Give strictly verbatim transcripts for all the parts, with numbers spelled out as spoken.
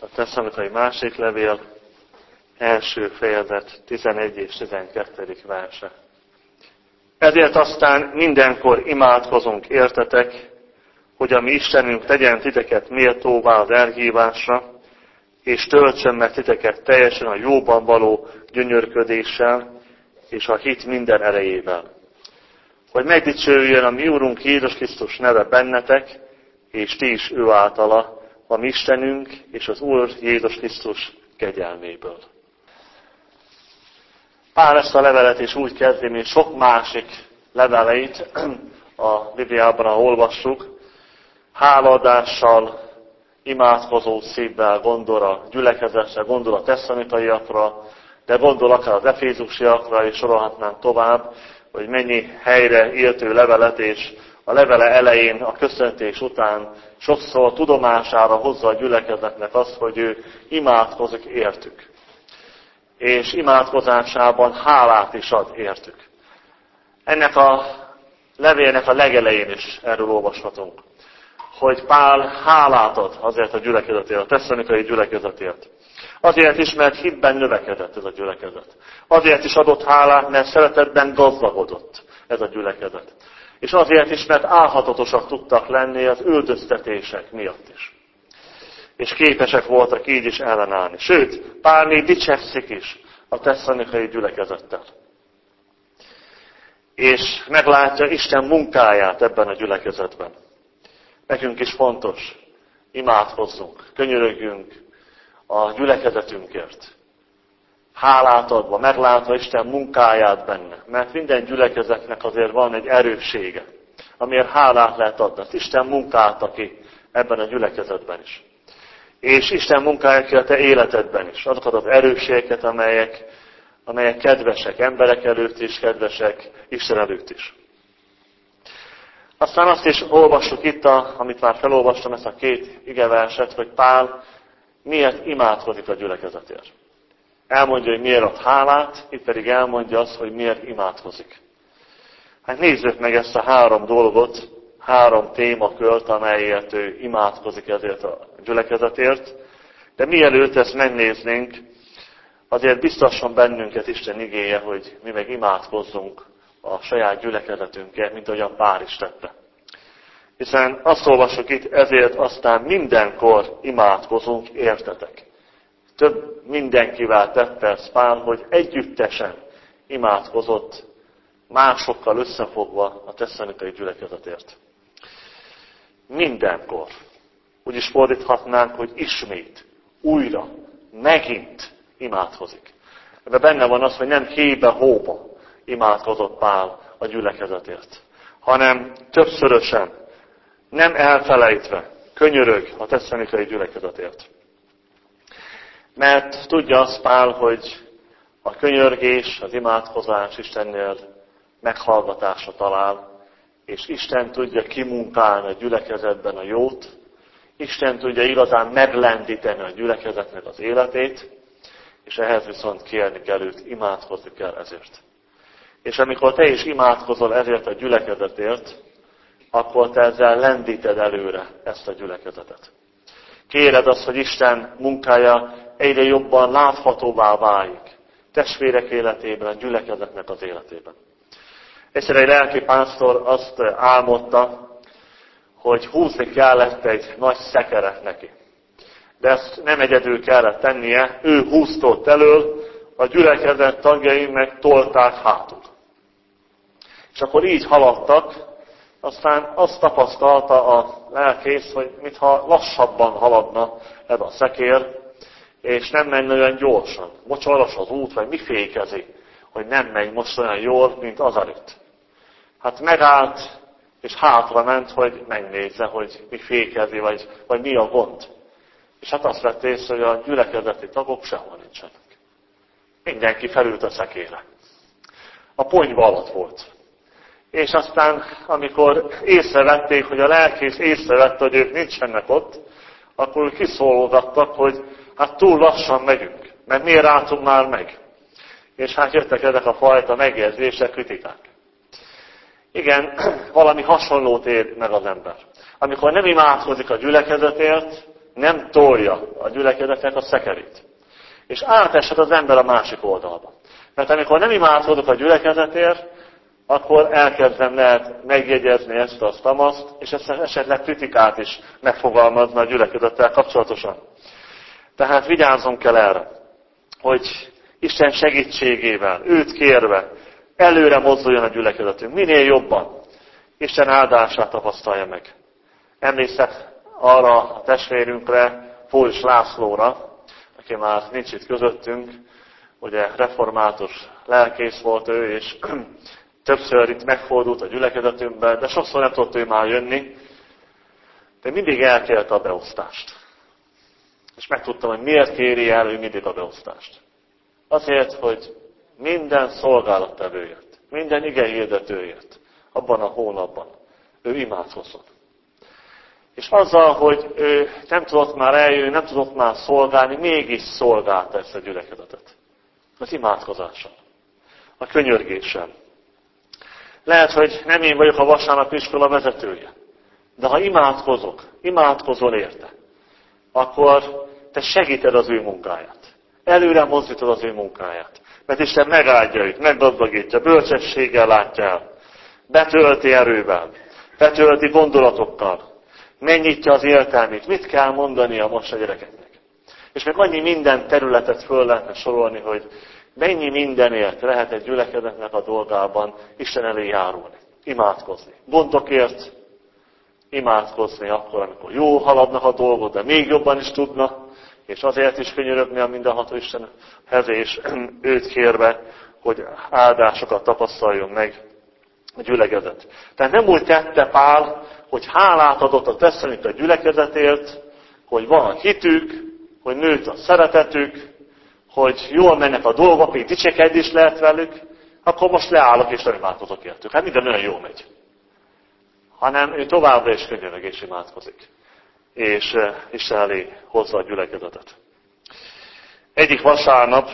A Tesszalonikai másik levél, első fejezet, tizenegy és tizenkettedik verse. Ezért aztán mindenkor imádkozunk értetek, hogy a mi Istenünk tegyen titeket méltóvá az elhívásra, és töltsön meg titeket teljesen a jóban való gyönyörködéssel, és a hit minden erejével. Hogy megdicsőjön a mi Úrunk Jézus Krisztus neve bennetek, és ti is ő általa, a mi Istenünk és az Úr Jézus Krisztus kegyelméből. Pál ezt a levelet is úgy kezdi, mint sok másik leveleit a Bibliában, ahol olvassuk, hálaadással, imádkozó szívvel gondol a gyülekezetre, gondol a tesszalonikaiakra, de gondol akár az efézusiakra, és sorolhatnánk tovább, hogy mennyi helyre értő levelet, és a levele elején, a köszöntés után sokszor tudomására hozza a gyülekezetnek azt, hogy ő imádkozik értük. És imádkozásában hálát is ad értük. Ennek a levélnek a legelején is erről olvashatunk, hogy Pál hálát ad azért a gyülekezetért, a tesszalonikai gyülekezetért. Azért is, mert hitben növekedett ez a gyülekezet. Azért is adott hálát, mert szeretetben gazdagodott ez a gyülekezet. És azért is, mert álhatatosak tudtak lenni az üldöztetések miatt is. És képesek voltak így is ellenállni. Sőt, Pál még dicsekszik is a tesszalonikai gyülekezettel. És meglátja Isten munkáját ebben a gyülekezetben. Nekünk is fontos, imádkozzunk, könyörögjünk a gyülekezetünkért. Hálát adva, meglátva Isten munkáját benne. Mert minden gyülekezetnek azért van egy erőssége, amiért hálát lehet adni. Az Isten munkálta ki ebben a gyülekezetben is. És Isten munkája ki a te életedben is. Azokat az erősségeket, amelyek, amelyek kedvesek, emberek előtt is, kedvesek, Isten előtt is. Aztán azt is olvassuk itt, a, amit már felolvastam, ezt a két igeverset, hogy Pál miért imádkozik a gyülekezetért. Elmondja, hogy miért ad hálát, itt pedig elmondja azt, hogy miért imádkozik. Hát nézzük meg ezt a három dolgot, három témakört, amelyért ő imádkozik ezért a gyülekezetért. De mielőtt ezt megnéznénk, azért biztosan bennünket Isten igéje, hogy mi meg imádkozzunk a saját gyülekezetünkért, mint ahogyan Pál is tette. Hiszen azt olvassuk itt, ezért aztán mindenkor imádkozunk értetek. Több mindenkivel tette ezt Pál, hogy együttesen imádkozott, másokkal összefogva a tesszalonikai gyülekezetért. Mindenkor. Úgy is fordíthatnánk, hogy ismét, újra, megint imádkozik. Ebben benne van az, hogy nem hébe-hóba imádkozott Pál a gyülekezetért, hanem többszörösen, nem elfelejtve, könyörög a tesszalonikai gyülekezetért. Mert tudja azt Pál, hogy a könyörgés, az imádkozás Istennél meghallgatásra talál, és Isten tudja kimunkálni a gyülekezetben a jót, Isten tudja igazán meglendíteni a gyülekezetnek az életét, és ehhez viszont kérni kell őt, imádkozni kell ezért. És amikor te is imádkozol ezért a gyülekezetért, akkor te ezzel lendíted előre ezt a gyülekezetet. Kéred azt, hogy Isten munkája egyre jobban láthatóvá válik testvérek életében, a gyülekezetnek az életében. Egyszer egy lelki pásztor azt álmodta, hogy húzni kellett egy nagy szekeret neki. De ezt nem egyedül kellett tennie, ő húztott elől, a gyülekezet tagjai meg tolták hátul. És akkor így haladtak, aztán azt tapasztalta a lelkész, hogy mintha lassabban haladna ez a szekér, és nem menne olyan gyorsan. Mocsaras az út, vagy mi fékezi, hogy nem megy most olyan jól, mint azelőtt. Hát megállt, és hátra ment, hogy megnézze, hogy mi fékezi, vagy, vagy mi a gond. És hát azt vett észre, hogy a gyülekezeti tagok sehol nincsenek. Mindenki felült a szekére. A ponyva alatt volt. És aztán, amikor észrevették, hogy a lelkész észrevette, hogy ők nincsenek ott, akkor kiszólogattak, hogy hát túl lassan megyünk, mert miért álltunk már meg? És hát jöttek ezek a fajta megjegyzések, kritikák. Igen, valami hasonlót ér meg az ember. Amikor nem imádkozik a gyülekezetért, nem tolja a gyülekezetnek a szekerét. És áteshet az ember a másik oldalba. Mert amikor nem imádkozok a gyülekezetért, akkor elkezdem lehet megjegyezni ezt a tamaszt, és ezt esetleg kritikát is megfogalmazni a gyülekezettel kapcsolatosan. Tehát vigyázzunk kell erre, hogy Isten segítségével, őt kérve, előre mozduljon a gyülekezetünk, minél jobban. Isten áldását tapasztalja meg. Emlékszek arra a testvérünkre, Fólis Lászlóra, aki már nincs itt közöttünk, ugye református lelkész volt ő, és többször itt megfordult a gyülekezetünkben, de sokszor nem tudott ő már jönni, de mindig elkérte a beosztást. És megtudtam, hogy miért kéri el ő mindig a beosztást. Azért, hogy minden szolgálattevőért, minden igehirdetőért, abban a hónapban ő imádkozzon. És azzal, hogy ő nem tudott már eljönni, nem tudott már szolgálni, mégis szolgálta ezt a gyülekezetet. Az imádkozással, a könyörgéssel. Lehet, hogy nem én vagyok a vasárnapi iskola vezetője, de ha imádkozok, imádkozol érte, akkor te segíted az ő munkáját. Előre mozdítod az ő munkáját. Mert Isten megáldja őt, meggazdagítja, bölcsességgel látja el, betölti erővel, betölti gondolatokkal, megnyitja az értelmét. Mit kell mondania most a gyerekeknek? És meg annyi minden területet föl lehetne sorolni, hogy mennyi mindenért lehet egy gyülekezetnek a dolgában Isten elé járulni, imádkozni. Gondokért imádkozni akkor, amikor jól haladnak a dolgok, de még jobban is tudna, és azért is könyörögni a mindenható Istenhez, és őt kérve, hogy áldásokat tapasztaljon meg a gyülekezet. Tehát nem úgy tette Pál, hogy hálát adott a tesszaloniki a gyülekezetért, hogy van a hitük, hogy nőtt a szeretetük, hogy jól mennek a dolgok, még dicsekedni is lehet velük, akkor most leállok és nem imádkozok értük. Hát minden olyan jól megy. Hanem ő továbbra is könyörög és imádkozik. És Isten elé hozza a gyülekezetet. Egyik vasárnap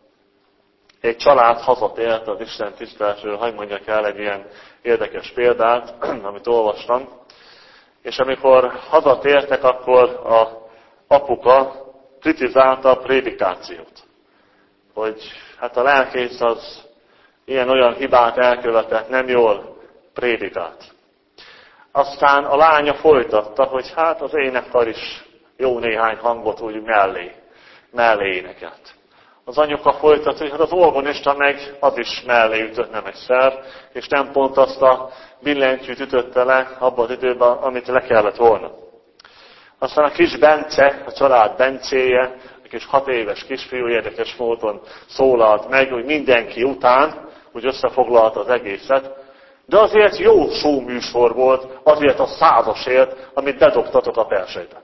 egy család hazatért az Isten tiszteletről, hadd mondjak el egy ilyen érdekes példát, amit olvastam. És amikor hazatértek, akkor a apuka kritizálta a prédikációt. Hogy hát a lelkész az ilyen-olyan hibát elkövetett, nem jól prédikált. Aztán a lánya folytatta, hogy hát az énekkar is jó néhány hangot úgy mellé, mellé énekelt. Az anyuka folytatta, hogy hát az orgonista meg az is mellé ütött nem egyszer, és nem pont azt a billentyűt ütötte le abban az időben, amit le kellett volna. Aztán a kis Bence, a család Bencéje, a kis hat éves kisfiú érdekes módon szólalt meg, hogy mindenki után, úgy összefoglalta az egészet, de azért jó showműsor volt, azért a százasért, amit bedobtatok a persejbe.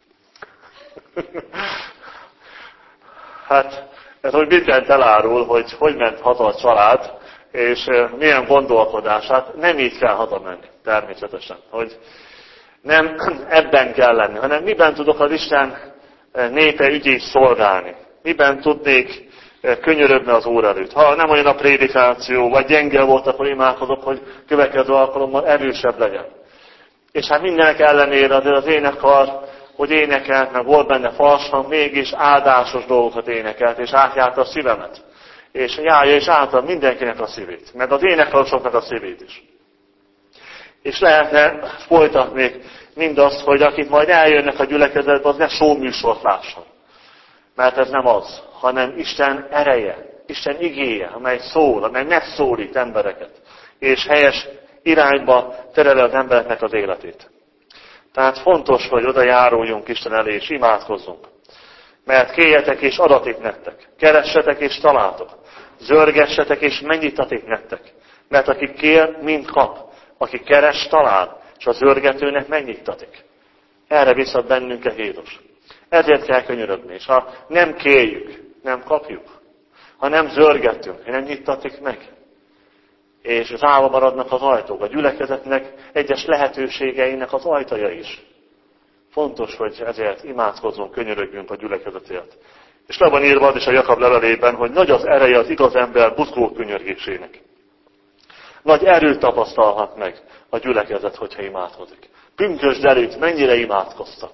Hát ez hogy mindent elárul, hogy hogy ment haza a család, és milyen gondolkodását, nem így kell hazamenni, természetesen. Hogy nem ebben kell lenni, hanem miben tudok az Isten népe ügyét szolgálni. Miben tudnék könyörögni az Úr előtt. Ha nem olyan a prédikáció, vagy gyenge volt, akkor imádkozok, hogy következő alkalommal erősebb legyen. És hát mindenek ellenére azért az énekkar, hogy énekelt, meg volt benne falshang, mégis áldásos dolgokat énekelt, és átjárta a szívemet. És járja és által mindenkinek a szívét, meg az énekkarosoknak a szívét is. És lehetne folytatni mindazt, hogy akik majd eljönnek a gyülekezetbe, az ne showműsort lásson. Mert ez nem az, hanem Isten ereje, Isten igéje, amely szól, amely megszólít embereket, és helyes irányba tereli az embereknek az életét. Tehát fontos, hogy oda járuljunk Isten elé, és imádkozzunk. Mert kérjetek, és adatik nektek. Keressetek, és találtok. Zörgessetek, és mennyitatik nektek. Mert aki kér, mind kap. Aki keres, talál. És a zörgetőnek megnyittatik. Erre viszont bennünket Jézus. Ezért kell könyörögni. És ha nem kérjük, nem kapjuk. Ha nem zörgetünk, nem nyittatik meg. És zárva maradnak az ajtók. A gyülekezetnek egyes lehetőségeinek az ajtaja is. Fontos, hogy ezért imádkozzunk, könyörögjünk a gyülekezetért. És le van írva az is a Jakab levelében, hogy nagy az ereje az igaz ember buzgó könyörgésének. Nagy erőt tapasztalhat meg a gyülekezet, hogyha imádkozik. Pünkösd előtt mennyire imádkoztak.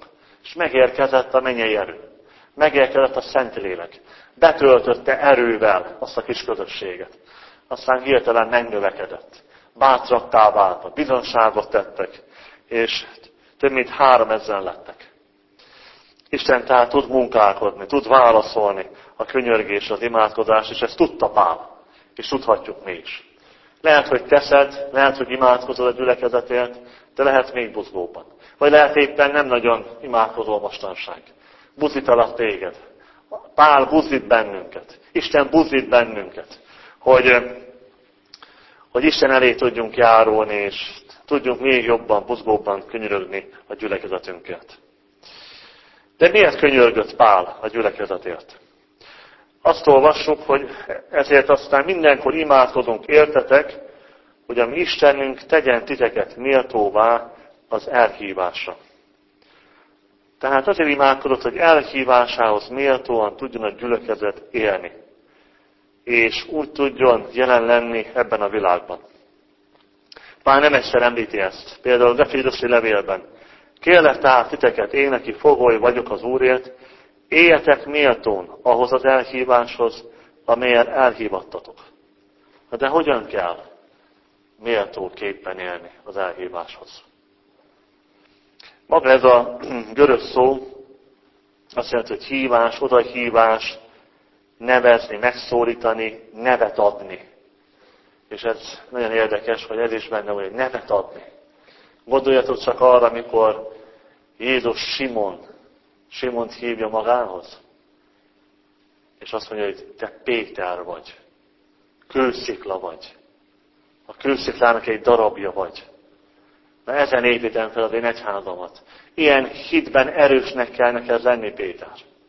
És megérkezett a mennyei erő. Megérkezett a Szentlélek. Betöltötte erővel azt a kis közösséget. Aztán hirtelen megnövekedett. Bátraktá váltak, bizonságot tettek, és több mint három ezren lettek. Isten tehát tud munkálkodni, tud válaszolni a könyörgés, az imádkozás, és ezt tudta Pál, és tudhatjuk mi is. Lehet, hogy teszed, lehet, hogy imádkozol a gyülekezetért, de lehet még buzgóban. Vagy lehet éppen nem nagyon imádkozol mostanság. Buzítalak téged. Pál buzít bennünket. Isten buzít bennünket, hogy, hogy Isten elé tudjunk járulni, és tudjunk még jobban, buzgóban könyörögni a gyülekezetünkért. De miért könyörgött Pál a gyülekezetért? Azt olvassuk, hogy ezért aztán mindenkor imádkozunk értetek, hogy a mi Istenünk tegyen titeket méltóvá az elhívásra. Tehát azért imádkozott, hogy elhívásához méltóan tudjon a gyülekezet élni. És úgy tudjon jelen lenni ebben a világban. Pál nem egyszer említi ezt. Például az Efézusi levélben. Kérlek tehát titeket, én, aki fogoly vagyok az Úrért, éljetek méltón ahhoz az elhíváshoz, amelyen elhívattatok. De hogyan kell méltóképpen élni az elhíváshoz? Maga ez a görög szó azt jelenti, hogy hívás, odahívás, nevezni, megszólítani, nevet adni. És ez nagyon érdekes, hogy ez is benne van, hogy nevet adni. Gondoljatok csak arra, amikor Jézus Simon, Simont hívja magához, és azt mondja, hogy te Péter vagy, kőszikla vagy, a kősziklának egy darabja vagy. Mert ezen építem fel az én egyházamat. Ilyen hitben erősnek kell neked lenni, Péter.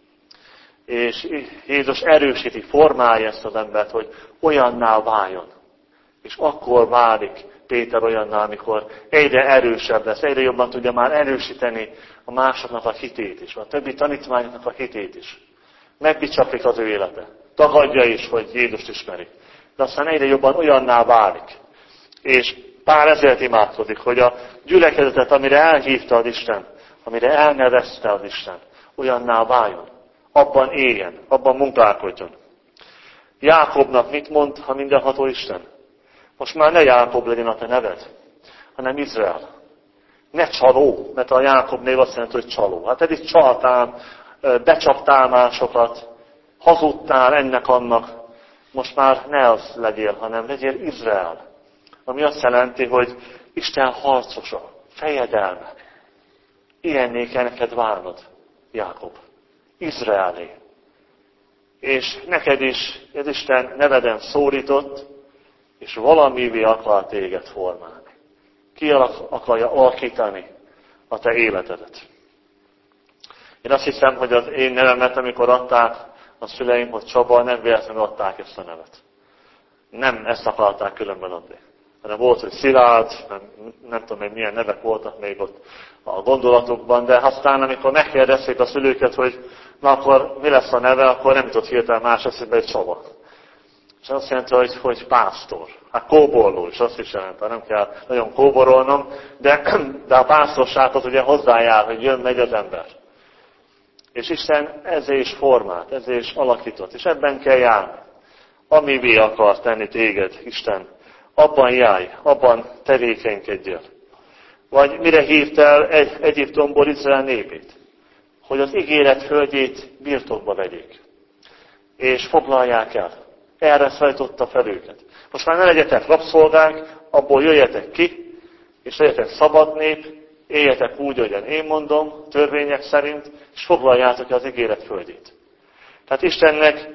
És Jézus erősíti, formálja ezt az embert, hogy olyanná váljon. És akkor válik Péter olyanná, amikor egyre erősebb lesz, egyre jobban tudja már erősíteni a másoknak a hitét is, a többi tanítványoknak a hitét is. Megbicsaklik az ő élete. Tagadja is, hogy Jézust ismeri. De aztán egyre jobban olyanná válik. És Pál ezért imádkozik, hogy a gyülekezetet, amire elhívta az Isten, amire elnevezte az Isten, olyanná váljon. Abban éljen, abban munkálkodjon. Jákobnak mit mond a mindenható Isten? Most már ne Jákob legyen a te neved, hanem Izrael. Ne csaló, mert a Jákob név azt jelenti, hogy csaló. Hát eddig csaltál, becsaptál másokat, hazudtál ennek-annak. Most már ne az legyél, hanem legyél Izrael. Ami azt jelenti, hogy Isten harcosa, fejedelme. Ilyenné kell neked válnod, Jákob. Izraelé. És neked is ez Isten neveden szólított, és valamivé akar téged formálni. Ki akarja alakítani a te életedet. Én azt hiszem, hogy az én nevemet, amikor adták a szüleim, hogy Csaba, nem véletlenül adták ezt a nevet. Nem ezt akarták különben adni. Hanem volt, hogy Szilárd, nem, nem tudom, hogy milyen nevek voltak még ott a gondolatokban, de aztán, amikor megkérdezték a szülőket, hogy na akkor mi lesz a neve, akkor nem jutott hirtelen más eszébe, hogy Csaba. És azt jelenti, hogy, hogy pásztor. Hát kóborló is azt is jelenti, nem kell nagyon kóborolnom, de, de a pásztorság az ugye hozzájár, hogy jön, megy az ember. És Isten ezért is formált, ezért is alakított, és ebben kell járni. Amivé akar tenni téged, Isten, abban járj, abban tevékenykedjél. Vagy mire hívt el egy, Egyiptomból Izrael népét? Hogy az ígéret földjét birtokba vegyék. És foglalják el. Erre szállította fel őket. Most már ne legyetek rabszolgák, abból jöjjetek ki, és legyetek szabad nép, éljetek úgy, ahogyan én mondom, törvények szerint, és foglaljátok el az ígéret földjét. Tehát Istennek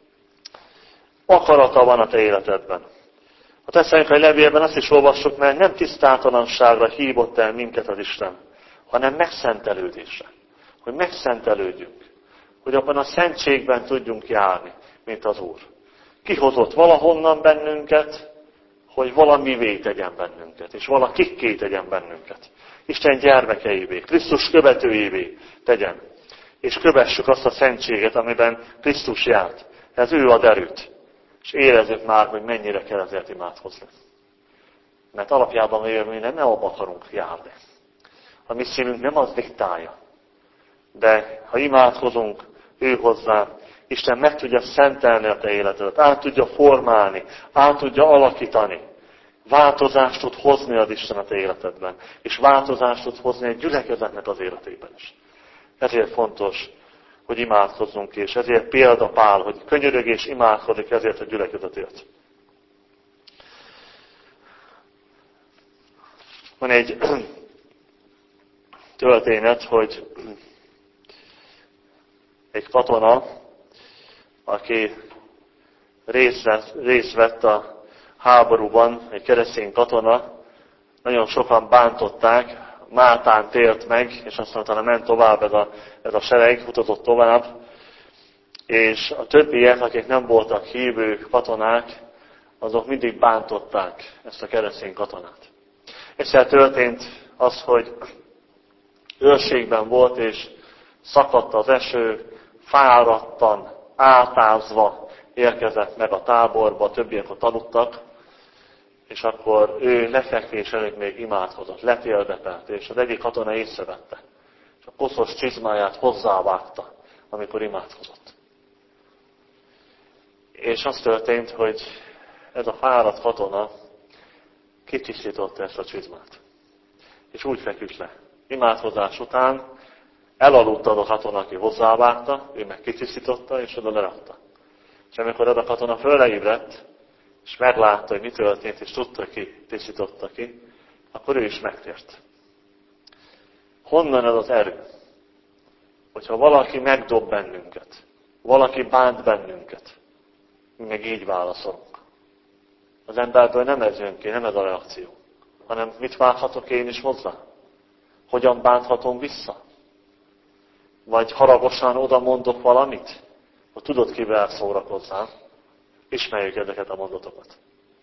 akarata van a te életedben. A Tesszalonikai levélben azt is olvassuk, mert nem tisztátalanságra hívott el minket az Isten, hanem megszentelődésre. Hogy megszentelődjünk. Hogy abban a szentségben tudjunk járni, mint az Úr. Kihozott valahonnan bennünket, hogy valamivé tegyen bennünket, és valakikké tegyen bennünket. Isten gyermekeivé, Krisztus követőivé tegyen. És kövessük azt a szentséget, amiben Krisztus járt. Ez ő ad erőt. És érezzük már, hogy mennyire kell ezért imádkozni. Mert alapjában véve mi nem abba akarunk járni. A mi szívünk nem az diktálja, De ha imádkozunk ő hozzá, Isten meg tudja szentelni a te életedet, át tudja formálni, át tudja alakítani. Változást tud hozni az Isten a te életedben, és változást tud hozni egy gyülekezetnek az életében is. Ezért fontos, hogy imádkozzunk, és ezért példa Pál, hogy könyörög és imádkozik ezért a gyülekezetért. Van egy történet, hogy egy katona, aki részt vett, részt vett a háborúban, egy keresztény katona, nagyon sokan bántották, Máltán tért meg, és aztán utána ment tovább ez a, ez a sereg, utazott tovább, és a többiek, akik nem voltak hívő katonák, azok mindig bántották ezt a keresztény katonát. Egyszer történt az, hogy őrségben volt, és szakadt az eső, fáradtan, átázva érkezett meg a táborba, a többiek ott aludtak, és akkor ő lefekvés előtt még imádkozott, letérdepelt, és az egyik katona észrevette, és a koszos csizmáját hozzávágta, amikor imádkozott. És az történt, hogy ez a fáradt katona kitisztította ezt a csizmát. És úgy feküdt le. Imádkozás után elaludt az a katona, aki hozzávágta, ő meg kitisztította, és oda lerakta. És amikor ez a katona fölleébredt, és meglátta, hogy mi történt, és tudta, ki tisztította ki, akkor ő is megtért. Honnan ez az erő? Hogyha valaki megdob bennünket, valaki bánt bennünket, mi meg így válaszolunk. Az emberből nem ez jön ki, nem ez a reakció, hanem mit várhatok én is hozzá? Hogyan bánthatom vissza? Vagy haragosan oda mondok valamit, hogy tudod, kivel szórakozzám. Ismerjük ezeket a mondatokat.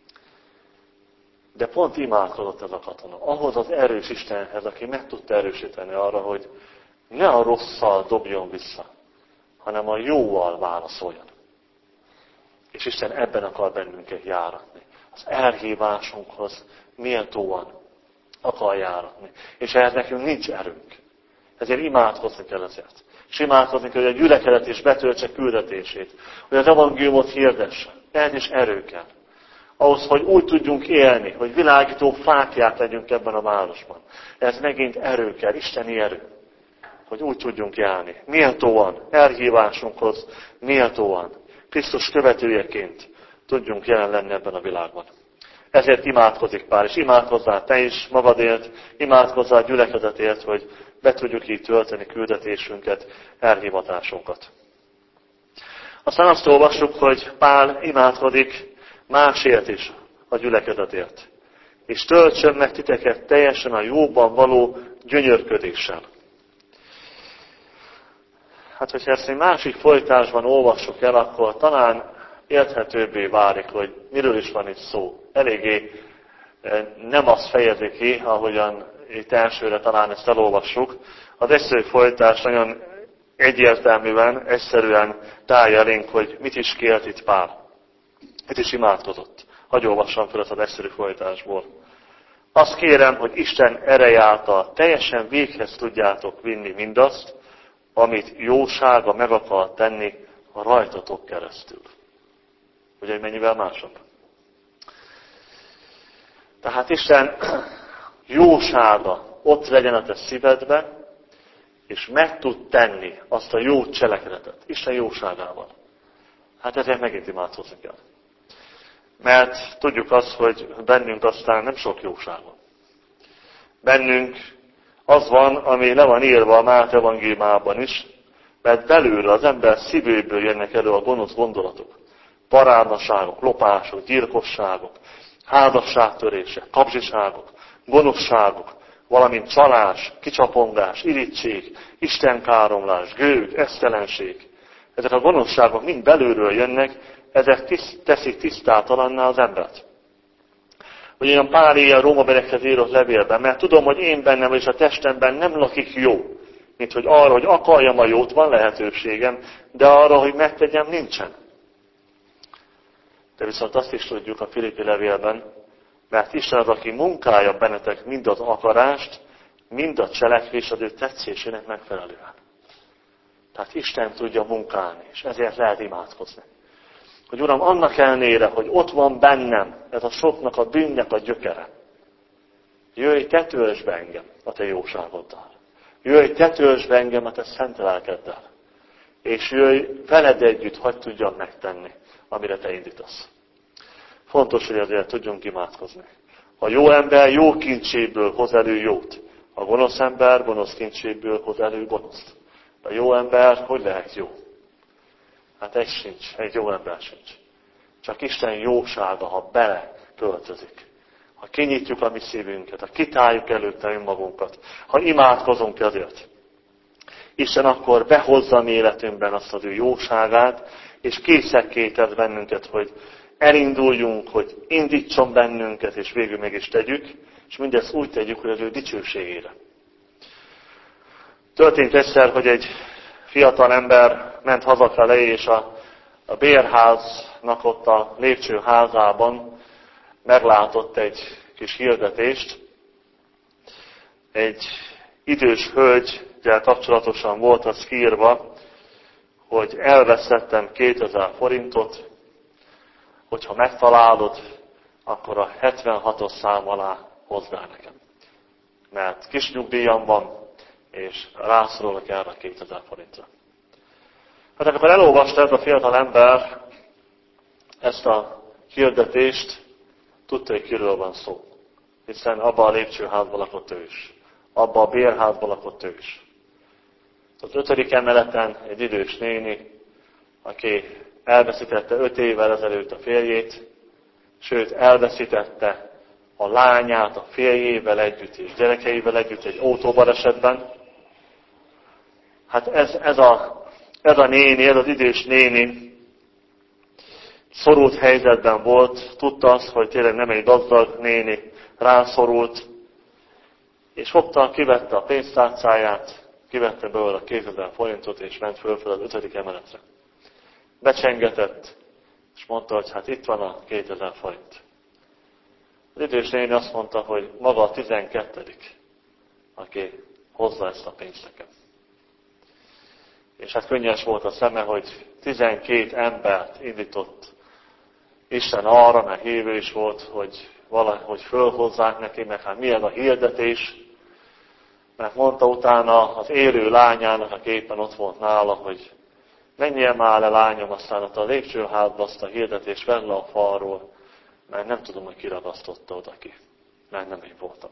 De pont imádkozott ez a katona. Ahhoz az erős Istenhez, aki meg tudta erősíteni arra, hogy ne a rosszal dobjon vissza, hanem a jóval válaszoljon. És Isten ebben akar bennünket járatni. Az elhívásunkhoz méltóan akar járatni. És ehhez nekünk nincs erőnk. Ezért imádkozni kell ezért. És imádkozni kell, hogy a gyülekezet is betöltse küldetését. Hogy az evangéliumot hirdesse. Ehhez is erő kell. Ahhoz, hogy úgy tudjunk élni, hogy világító fáklyák legyünk ebben a városban. Ez megint erő kell, isteni erő. Hogy úgy tudjunk járni. Méltóan, elhívásunkhoz méltóan. Krisztus követőjeként tudjunk jelen lenni ebben a világban. Ezért imádkozik Pál, és imádkozzál te is magadért, imádkozzál a gyülekezetért, hogy be tudjuk így tölteni küldetésünket, elhivatásunkat. Aztán azt olvassuk, hogy Pál imádkozik másért is a gyülekezetért. És töltsön meg titeket teljesen a jóban való gyönyörködéssel. Hát, hogyha ezt egy másik folytásban olvassuk el, akkor talán érthetőbbé válik, hogy miről is van itt szó. Eléggé nem azt fejezi ki, ahogyan itt elsőre talán ezt elolvassuk. Az egyszerű folytás nagyon egyértelműen, egyszerűen tárja elénk, hogy mit is kért itt Pál. Mit is imádkozott. Hadd olvassam fel ezt az egyszerű folytásból. Azt kérem, hogy Isten ereje által teljesen véghez tudjátok vinni mindazt, amit jósága meg akar tenni a rajtatok keresztül. Ugye, mennyivel másabb? Tehát Isten jósága ott legyen a te szívedben, és meg tud tenni azt a jó cselekedetet. Isten jóságával. Hát ezért megint imádkozni kell. Mert tudjuk azt, hogy bennünk aztán nem sok jóság van. Bennünk az van, ami le van írva a Máté evangéliumában is, mert belülről az ember szívéből jönnek elő a gonosz gondolatok. Parádnaságok, lopások, gyilkosságok, házasságtörések, kapzsiságok, gonoszságok, valamint csalás, kicsapongás, irigység, istenkáromlás, gőg, esztelenség. Ezek a gonoszságok mind belülről jönnek, ezek tiszt, teszik tisztátalanná az embert. Hogy olyan Pál ír a Rómaberekhez írott levélben, mert tudom, hogy én bennem és a testemben nem lakik jó, mint hogy arra, hogy akarjam a jót, van lehetőségem, de arra, hogy megtegyem, nincsen. De viszont azt is tudjuk a Filippi levélben, mert Isten az, aki munkálja bennetek mind az akarást, mind a cselekvés az ő tetszésének megfelelően. Tehát Isten tudja munkálni, és ezért lehet imádkozni. Hogy Uram, annak ellenére, hogy ott van bennem ez a soknak a bűnnek a gyökere. Jöjj, te töltsd be engem a te jóságoddal. Jöjj, te töltsd be engem a te szent lelkeddel. És jöjj, veled együtt, hadd tudjam megtenni, amire te indítasz. Fontos, hogy azért tudjunk imádkozni. A jó ember jó kincséből hoz elő jót. A gonosz ember gonosz kincséből hoz elő gonoszt. A jó ember hogy lehet jó? Hát egy sincs, egy jó ember sincs. Csak Isten jósága, ha bele költözik. Ha kinyitjuk a mi szívünket, ha kitáljuk előtte önmagunkat, ha imádkozunk azért. Isten akkor behozza a mi életünkben azt az ő jóságát, és készekké tesz bennünket, hogy elinduljunk, hogy indítson bennünket, és végül meg is tegyük, és mindezt úgy tegyük, hogy az ő dicsőségére. Történt egyszer, hogy egy fiatal ember ment hazafele, és a, a bérháznak ott a lépcsőházában meglátott egy kis hirdetést. Egy idős hölgyel kapcsolatosan volt az írva, hogy elveszettem kétezer forintot, hogyha megtalálod, akkor a hetvenhatos szám alá hozd el nekem. Mert kis nyugdíjam van, és rászorulok erre a kétezer forintra. Hát amikor elolvasta ez a fiatal ember ezt a hirdetést, tudta, hogy kiről van szó. Hiszen abban a lépcsőházban lakott ő is. Abban a bérházban lakott ő is. Az ötödik emeleten egy idős néni, aki elveszítette öt évvel ezelőtt a férjét, sőt elveszítette a lányát a férjével együtt és gyerekeivel együtt egy autóbalesetben. Hát ez, ez, a, ez a néni, ez az idős néni szorult helyzetben volt, tudta azt, hogy tényleg nem egy gazdag néni, rászorult, és fogta, kivette a pénztárcáját, kivette belőle a kétezer forintot, és ment fölfel az ötödik emeletre. Becsengetett, és mondta, hogy hát itt van a kétezer forint. Az idős néni azt mondta, hogy maga a tizenkettedik, aki hozza ezt a pénzt nekem. És hát könnyes volt a szeme, hogy tizenkét embert indított Isten arra, mert hívő is volt, hogy valahogy fölhozzák neki, meg hát milyen a hirdetés. Mert mondta utána az élő lányának, aki éppen ott volt nála, hogy menjél már le lányom, aztán ott a lépcsőházba azt a hirdetést vedd le a falról, mert nem tudom, hogy kiragasztotta oda ki, mert nem én voltam.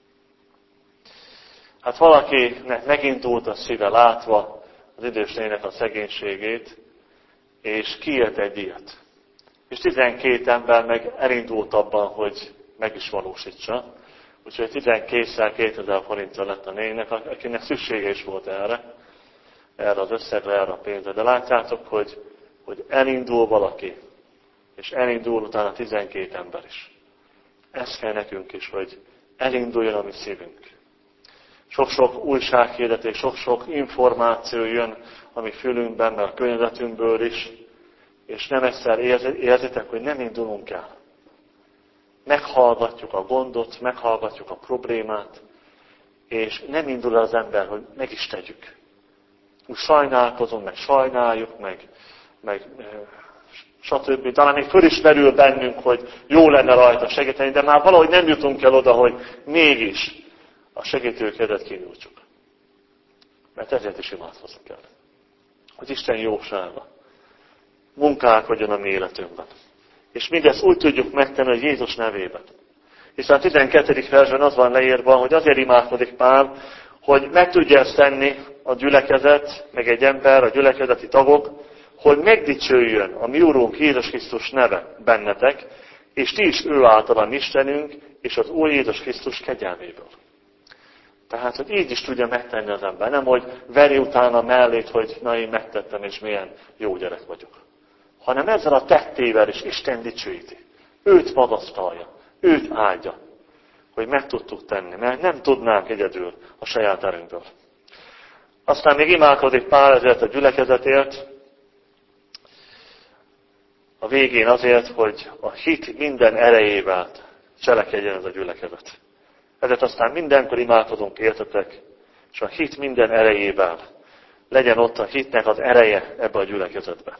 Hát valakinek megindult a szíve látva az idős nének a szegénységét, és kiért egy ilyet. És tizenkét ember meg elindult abban, hogy meg is valósítsa. Úgyhogy tizenkétszer kétezer forintra lett a nének, akinek szüksége is volt erre, erre az összegre, erre a pénzre. De látjátok, hogy, hogy elindul valaki, és elindul utána tizenkét ember is. Ez kell nekünk is, hogy elinduljon a mi szívünk. Sok-sok újsághirdetés, sok-sok információ jön a mi fülünkben, mert a környezetünkből is, és nem egyszer érzitek, hogy nem indulunk el. Meghallgatjuk a gondot, meghallgatjuk a problémát, és nem indul az ember, hogy meg is tegyük. Úgy sajnálkozunk, meg sajnáljuk, meg, meg stb. Talán még fölismerül bennünk, hogy jó lenne rajta segíteni, de már valahogy nem jutunk el oda, hogy mégis a segítőkezet kinyújtsuk. Mert ezért is imádkozni kell. Hogy Isten jósága munkálkodjon a mi életünkben. És mindezt úgy tudjuk megtenni, hogy Jézus nevében. Hiszen a tizenkettedik versben az van leírva, hogy azért imádkozik Pál, hogy meg tudja ezt tenni a gyülekezet, meg egy ember, a gyülekezeti tagok, hogy megdicsőjön a mi Úrunk Jézus Krisztus neve bennetek, és ti is ő által a Istenünk, és az Úr Jézus Krisztus kegyelméből. Tehát, hogy így is tudja megtenni az ember. Nem, hogy veri utána mellét, hogy na én megtettem, és milyen jó gyerek vagyok. Hanem ezzel a tettével is Isten dicsőíti. Őt magasztalja, őt áldja, hogy meg tudtuk tenni, mert nem tudnánk egyedül a saját erőnkből. Aztán még imádkozik Pál ezért a gyülekezetért, a végén azért, hogy a hit minden erejével cselekedjen ez a gyülekezet. Ezért aztán mindenkor imádkozunk, értetek, és a hit minden erejével legyen ott a hitnek az ereje ebbe a gyülekezetbe.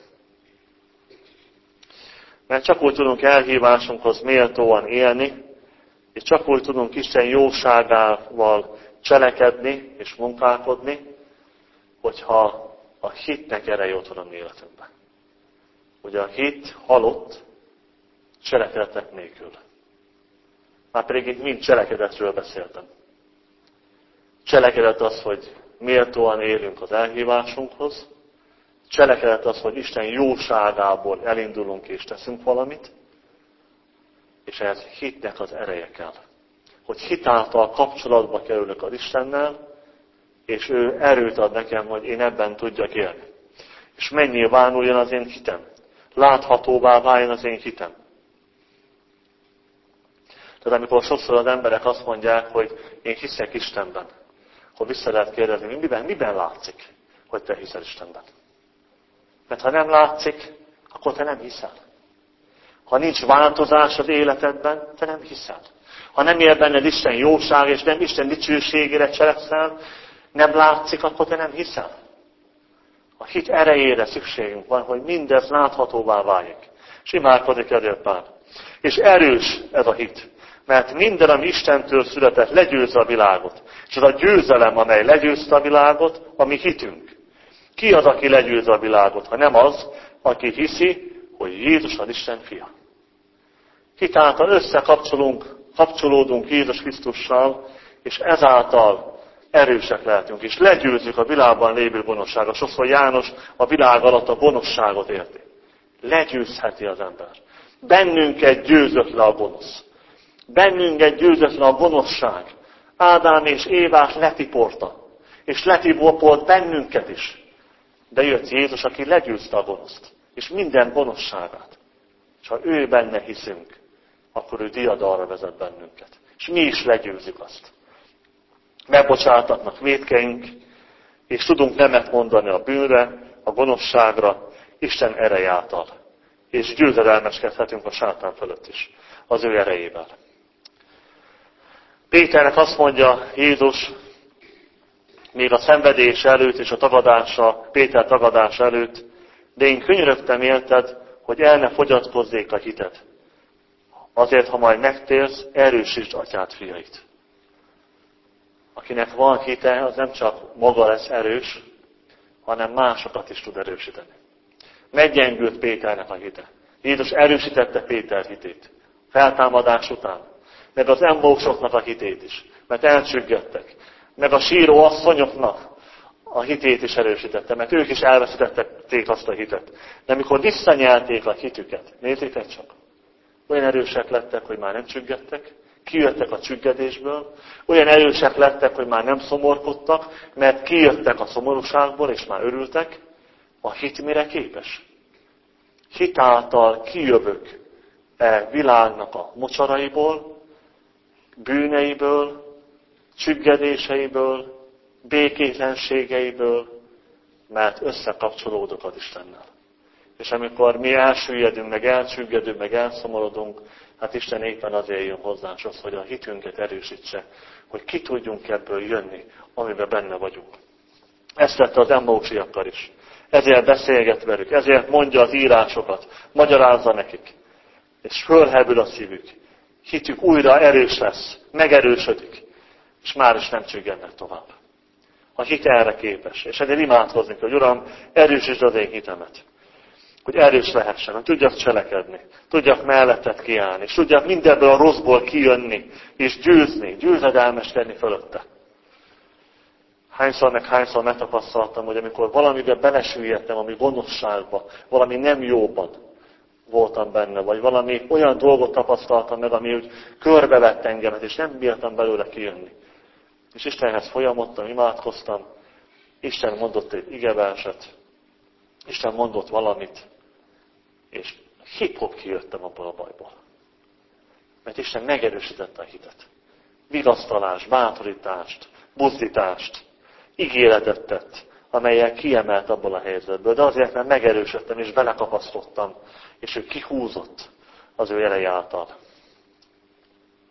Mert csak úgy tudunk elhívásunkhoz méltóan élni, és csak úgy tudunk Isten jóságával cselekedni és munkálkodni, hogyha a hitnek ereje ott van a mi életünkben. Ugye a hit halott cselekedetek nélkül. Már pedig itt mind cselekedetről beszéltem. Cselekedet az, hogy méltóan élünk az elhívásunkhoz. Cselekedet az, hogy Isten jóságából elindulunk és teszünk valamit. És ehhez hitnek az ereje kell. Hogy hitáltal kapcsolatba kerülök az Istennel, és ő erőt ad nekem, hogy én ebben tudjak élni. És megnyilvánuljon az én hitem. Láthatóvá váljon az én hitem. Tehát amikor sokszor az emberek azt mondják, hogy én hiszek Istenben, akkor vissza lehet kérdezni, miben, miben látszik, hogy te hiszel Istenben. Mert ha nem látszik, akkor te nem hiszel. Ha nincs változás az életedben, te nem hiszel. Ha nem ér benned Isten jóság, és nem Isten dicsőségére cselekszel, nem látszik, akkor te nem hiszel. A hit erejére szükségünk van, hogy mindez láthatóvá váljék. És imádkozik ezért Pál. És erős ez a hit. Mert minden, ami Istentől született, legyőzze a világot. És az a győzelem, amely legyőzte a világot, a mi hitünk. Ki az, aki legyőzze a világot, ha nem az, aki hiszi, hogy Jézus az Isten fia. Hitáltal összekapcsolunk, kapcsolódunk Jézus Krisztussal, és ezáltal erősek lehetünk, és legyőzzük a világban lévő gonoszságot. Sokszor János a világ alatt a gonoszságot érti. Legyőzheti az ember. Bennünket győzött le a gonosz. Bennünket győzött le a gonoszság. Ádám és Évát letiporta. És letipolt bennünket is. De jött Jézus, aki legyőzte a gonoszt. És minden gonoszságát. És ha ő benne hiszünk, akkor ő diadalra vezet bennünket. És mi is legyőzzük azt. Megbocsátatnak vétkeink, és tudunk nemet mondani a bűnre, a gonoszságra, Isten ereje által. És győzedelmeskedhetünk a sátán fölött is, az ő erejével. Péternek azt mondja Jézus, még a szenvedés előtt és a tagadása, Péter tagadása előtt, de én könyörögtem érted, hogy el ne fogyatkozzék a hited. Azért, ha majd megtérsz, erősítsd atyád fiait. Akinek van hite, az nem csak maga lesz erős, hanem másokat is tud erősíteni. Meggyengült Péternek a hite. Jézus erősítette Péter hitét. Feltámadás után. Meg az embósoknak a hitét is. Mert elcsüggedtek. Meg a síró asszonyoknak a hitét is erősítette. Mert ők is elveszítették azt a hitet. De amikor visszanyelték a hitüket, nézzétek csak. Olyan erősek lettek, hogy már nem csüggedtek. Kijöttek a csüggedésből. Olyan erősek lettek, hogy már nem szomorkodtak, mert kijöttek a szomorúságból, és már örültek. A hit mire képes? Hit által kijövök e világnak a mocsaraiból, bűneiből, csüggedéseiből, békétlenségeiből, mert összekapcsolódok az Istennel. És amikor mi elsüllyedünk, meg elcsüggedünk, meg elszomorodunk, hát Isten éppen azért jön hozzánk az, hogy a hitünket erősítse, hogy ki tudjunk ebből jönni, amiben benne vagyunk. Ezt tette az emmausiakkal is. Ezért beszélget velük, ezért mondja az írásokat, magyarázza nekik. És fölhevül a szívük. Hitük újra erős lesz, megerősödik, és már is nem csüggennek tovább. A hit erre képes. És ezért imádkozni, hogy Uram, erősítsd az én hitemet. Hogy erős lehessen, hogy tudjak cselekedni, tudjak melletted kiállni, és tudjak mindebből a rosszból kijönni, és győzni, győzedelmeskedni fölötte. Hányszor meg hányszor megtapasztaltam, hogy amikor valamiben belesüllyedtem, ami gonoszságba, valami nem jóban voltam benne, vagy valami olyan dolgot tapasztaltam meg, ami úgy körbevett engemet, és nem bírtam belőle kijönni. És Istenhez folyamodtam, imádkoztam, Isten mondott egy igeverset, Isten mondott valamit, és hip-hop kijöttem abból a bajból. Mert Isten megerősítette a hitet. Vigasztalást, bátorítást, buzdítást, ígéretet tett, amelyel kiemelt abból a helyzetből. De azért, mert megerősödtem és belekapasztottam, és ő kihúzott az ő ereje által.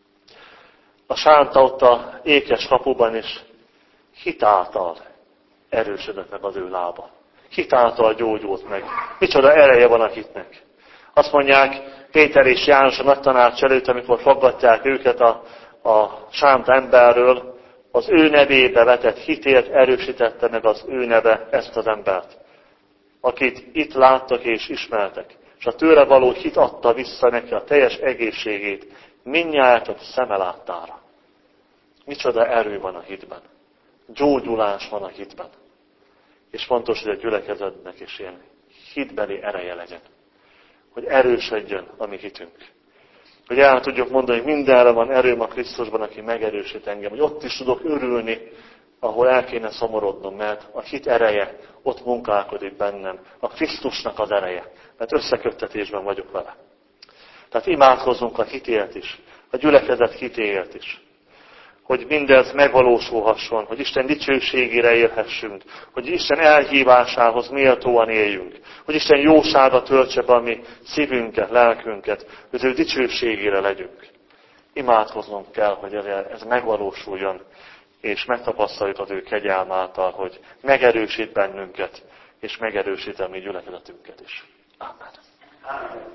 A sánta ott a ékes kapuban is hit által erősödött meg az ő lába. Hit által gyógyult meg. Micsoda ereje van a hitnek. Azt mondják Péter és János a nagy tanács előtt, amikor faggatják őket a, a sánt emberről, az ő nevébe vetett hitért erősítette meg az ő neve ezt az embert, akit itt láttak és ismertek. És a tőle való hit adta vissza neki a teljes egészségét, mindnyájatok szeme láttára. Micsoda erő van a hitben. Gyógyulás van a hitben. És fontos, hogy a gyülekezetnek is ilyen hitbeli ereje legyen. Hogy erősödjön a mi hitünk. Hogy el tudjuk mondani, hogy mindenre van erőm a Krisztusban, aki megerősít engem. Hogy ott is tudok örülni, ahol el kéne szomorodnom, mert a hit ereje ott munkálkodik bennem. A Krisztusnak az ereje, mert összeköttetésben vagyok vele. Tehát imádkozzunk a hitért is, a gyülekezet hitéért is. Hogy mindez megvalósulhasson, hogy Isten dicsőségére élhessünk, hogy Isten elhívásához méltóan éljünk, hogy Isten jósága töltse be a mi szívünket, lelkünket, hogy az ő dicsőségére legyünk. Imádkoznunk kell, hogy ez megvalósuljon, és megtapasztaljuk az ő kegyelm által, hogy megerősít bennünket, és megerősít a mi gyülekezetünket is. Amen. Amen.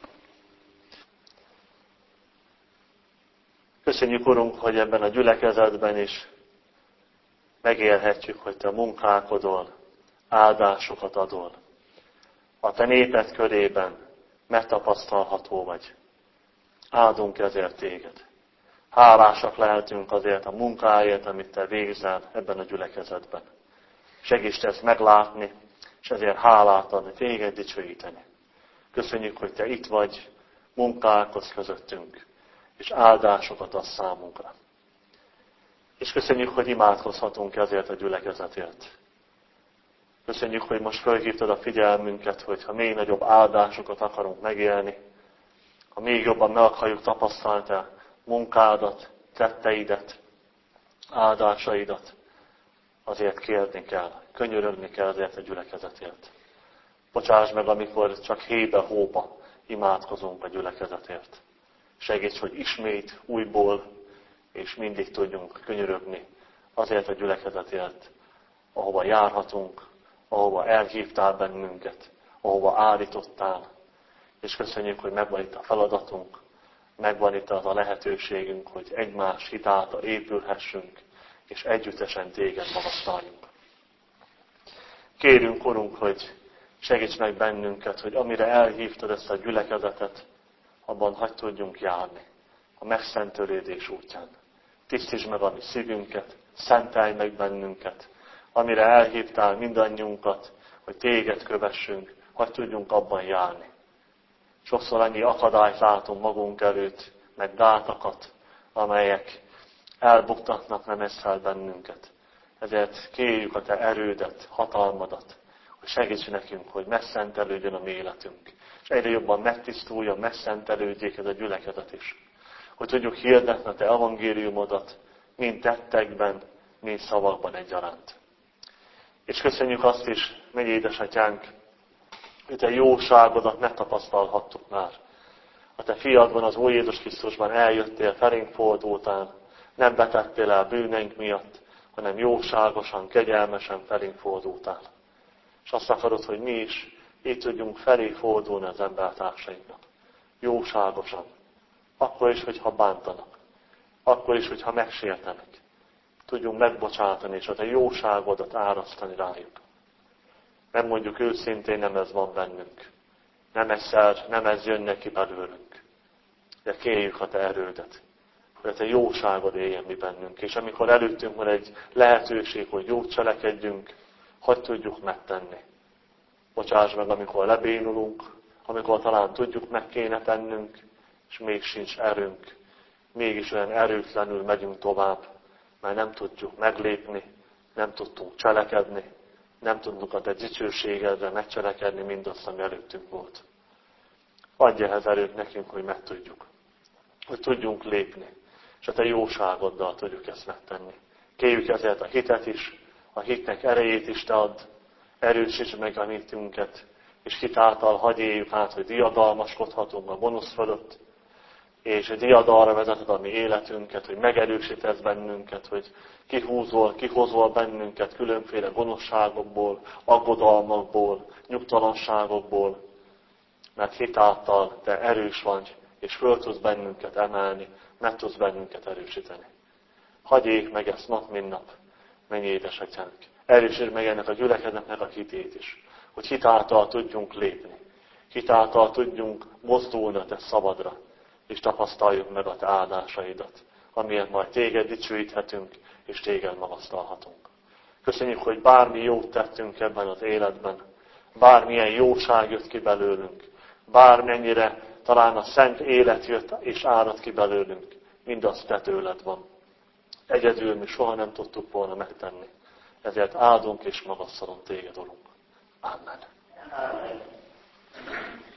Köszönjük, Urunk, hogy ebben a gyülekezetben is megélhetjük, hogy Te munkálkodol, áldásokat adol. A Te néped körében megtapasztalható vagy. Áldunk ezért Téged. Hálásak lehetünk azért a munkáért, amit Te végzel ebben a gyülekezetben. Segíts ezt meglátni, és ezért hálát adni, Téged dicsőíteni. Köszönjük, hogy Te itt vagy, munkálkodsz közöttünk, és áldásokat adsz számunkra. És köszönjük, hogy imádkozhatunk ezért a gyülekezetért. Köszönjük, hogy most felhívtad a figyelmünket, hogy ha még nagyobb áldásokat akarunk megélni, ha még jobban meg akarjuk tapasztalni Te munkádat, tetteidet, áldásaidat, azért kérni kell, könyörögni kell ezért a gyülekezetért. Bocsáss meg, amikor csak hébe-hóba imádkozunk a gyülekezetért. Segíts, hogy ismét, újból, és mindig tudjunk könyörögni azért a gyülekezetért, ahova járhatunk, ahova elhívtál bennünket, ahova állítottál. És köszönjük, hogy megvan itt a feladatunk, megvan itt az a lehetőségünk, hogy egymás hitáltal épülhessünk, és együttesen Téged magasztaljunk. Kérünk, Urunk, hogy segíts meg bennünket, hogy amire elhívtad ezt a gyülekezetet, abban hagy tudjunk járni, a megszentelődés útján. Tisztítsd meg a mi szívünket, szentelj meg bennünket, amire elhívtál mindannyiunkat, hogy Téged kövessünk, hagy tudjunk abban járni. Sokszor annyi akadályt látunk magunk előtt, meg gátakat, amelyek elbuktatnak, nem eszel bennünket. Ezért kérjük a Te erődet, hatalmadat, hogy segíts nekünk, hogy megszentelődjön a mi életünk. És egyre jobban megtisztuljon, megszentelődjék ez a gyülekezet is. Hogy tudjuk hirdetni a Te evangéliumodat, mind tettekben, mind szavakban egyaránt. És köszönjük azt is, megy édesatyánk, hogy Te jóságodat megtapasztalhattuk már. A Te fiadban, az Úr Jézus Krisztusban eljöttél, felénk fordultál, nem vetettél el bűneink miatt, hanem jóságosan, kegyelmesen felénk fordultál. És azt akarod, hogy mi is így tudjunk felé fordulni az embertársainknak. Jóságosan. Akkor is, hogyha bántanak. Akkor is, hogyha megsértenek. Tudjunk megbocsátani, és a Te jóságodat árasztani rájuk. Nem mondjuk őszintén, nem ez van bennünk. Nem egyszer, nem ez jön neki belőlünk. De kérjük a Te erődet, hogy a Te jóságod éljen mi bennünk. És amikor előttünk van egy lehetőség, hogy jót cselekedjünk, hogy tudjuk megtenni. Bocsáss meg, amikor lebénulunk, amikor talán tudjuk, meg kéne tennünk, és még sincs erőnk. Mégis olyan erőtlenül megyünk tovább, mert nem tudjuk meglépni, nem tudtunk cselekedni, nem tudunk a Te dicsőségedre megcselekedni mindazt, ami előttünk volt. Adj ehhez erőt nekünk, hogy meg tudjuk. Hogy tudjunk lépni, és a Te jóságoddal tudjuk ezt megtenni. Kérjük ezért a hitet is, a hitnek erejét is Te add, erősítsd meg a hitünket, és hit által hadd éljük át, hogy diadalmaskodhatunk a gonosz fölött, és diadalra vezeted a mi életünket, hogy megerősítesz bennünket, hogy kihúzol, kihozol bennünket különféle gonoszságokból, aggodalmakból, nyugtalanságokból, mert hitáltal te erős vagy, és föl tudsz bennünket emelni, meg tudsz bennünket erősíteni. Hagyj ég meg ezt nap, mint nap, mennyi édesatyánk. Erősítsd meg ennek a gyülekezetnek a hitét is, hogy hitáltal tudjunk lépni, hitáltal tudjunk mozdulni a te szabadra, és tapasztaljuk meg a te áldásaidat, amilyet majd téged dicsőíthetünk, és téged magasztalhatunk. Köszönjük, hogy bármi jót tettünk ebben az életben, bármilyen jóság jött ki belőlünk, bármennyire talán a szent élet jött és árad ki belőlünk, mindaz te tőled van. Egyedül mi soha nem tudtuk volna megtenni. Ezért áldunk és magasztalunk téged, Urunk. Amen. Amen.